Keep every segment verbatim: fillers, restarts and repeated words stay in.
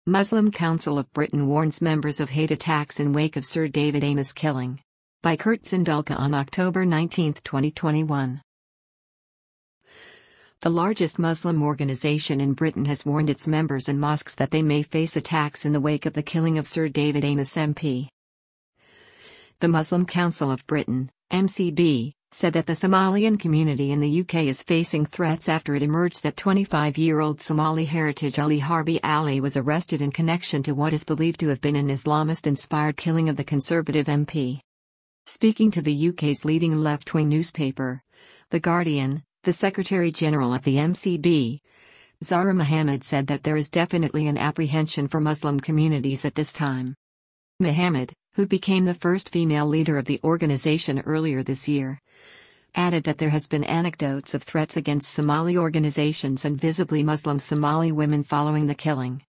Muslim Council of Britain warns members of hate attacks in wake of Sir David Amess killing. By Kurt Zindulka on October nineteenth, twenty twenty-one. The largest Muslim organization in Britain has warned its members and mosques that they may face attacks in the wake of the killing of Sir David Amess M P. The Muslim Council of Britain, M C B, said that the Somalian community in the U K is facing threats after it emerged that twenty-five-year-old Somali heritage Ali Harbi Ali was arrested in connection to what is believed to have been an Islamist-inspired killing of the Conservative M P. Speaking to the U K's leading left-wing newspaper, The Guardian, the Secretary-General of the M C B, Zahra Mohammed, said that there is definitely an apprehension for Muslim communities at this time. Mohammed, who became the first female leader of the organization earlier this year, added that there has been anecdotes of threats against Somali organizations and visibly Muslim Somali women following the killing.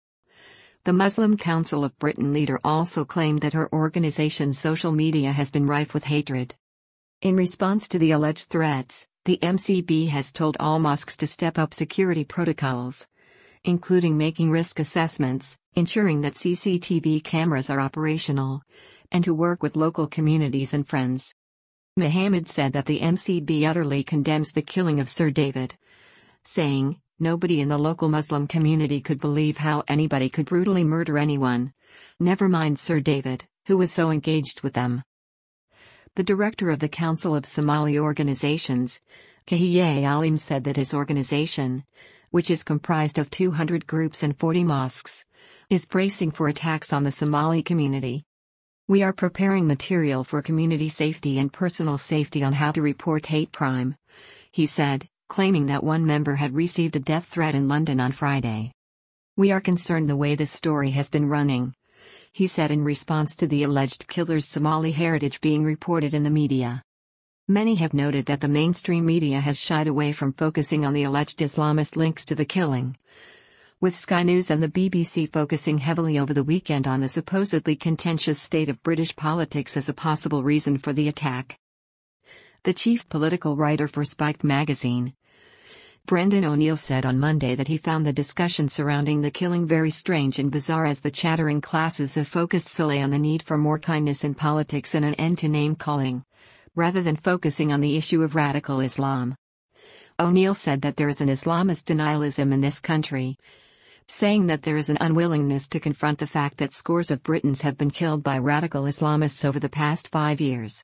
The Muslim Council of Britain leader also claimed that her organization's social media has been rife with hatred. In response to the alleged threats, the M C B has told all mosques to step up security protocols, including making risk assessments, ensuring that C C T V cameras are operational, and to work with local communities and friends. Mohammed said that the M C B utterly condemns the killing of Sir David, saying, "Nobody in the local Muslim community could believe how anybody could brutally murder anyone, never mind Sir David, who was so engaged with them." The director of the Council of Somali Organizations, Kahiyeh Alim, said that his organization, which is comprised of two hundred groups and forty mosques, is bracing for attacks on the Somali community. "We are preparing material for community safety and personal safety on how to report hate crime," he said, claiming that one member had received a death threat in London on Friday. "We are concerned the way this story has been running," he said in response to the alleged killer's Somali heritage being reported in the media. Many have noted that the mainstream media has shied away from focusing on the alleged Islamist links to the killing, with Sky News and the B B C focusing heavily over the weekend on the supposedly contentious state of British politics as a possible reason for the attack. The chief political writer for Spiked magazine, Brendan O'Neill, said on Monday that he found the discussion surrounding the killing very strange and bizarre, as the chattering classes have focused solely on the need for more kindness in politics and an end to name-calling, rather than focusing on the issue of radical Islam. O'Neill said that there is an Islamist denialism in this country, saying that there is an unwillingness to confront the fact that scores of Britons have been killed by radical Islamists over the past five years.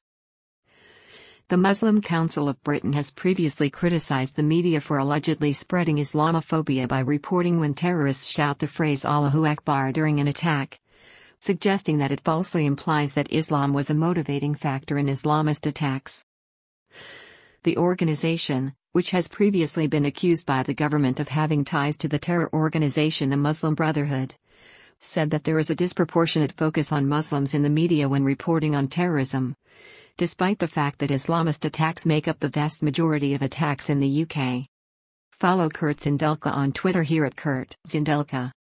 The Muslim Council of Britain has previously criticized the media for allegedly spreading Islamophobia by reporting when terrorists shout the phrase Allahu Akbar during an attack, suggesting that it falsely implies that Islam was a motivating factor in Islamist attacks. The organization, which has previously been accused by the government of having ties to the terror organization the Muslim Brotherhood, said that there is a disproportionate focus on Muslims in the media when reporting on terrorism, despite the fact that Islamist attacks make up the vast majority of attacks in the U K. Follow Kurt Zindulka on Twitter here at Kurt Zindulka.